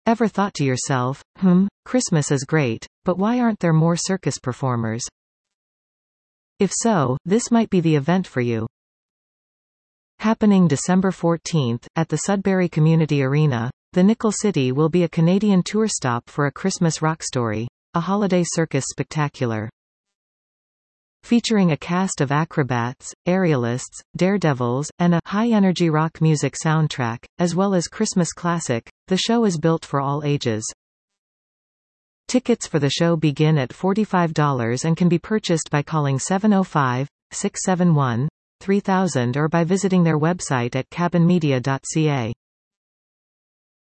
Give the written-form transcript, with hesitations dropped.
Ever thought to yourself, Christmas is great, but why aren't there more circus performers? If so, this might be the event for you. Happening December 14th, at the Sudbury Community Arena, the Nickel City will be a Canadian tour stop for A Christmas Rock Story, a holiday circus spectacular. Featuring a cast of acrobats, aerialists, daredevils, and a high-energy rock music soundtrack, as well as Christmas classic, the show is built for all ages. Tickets for the show begin at $45 and can be purchased by calling 705-671-3000 or by visiting their website at cabinmedia.ca.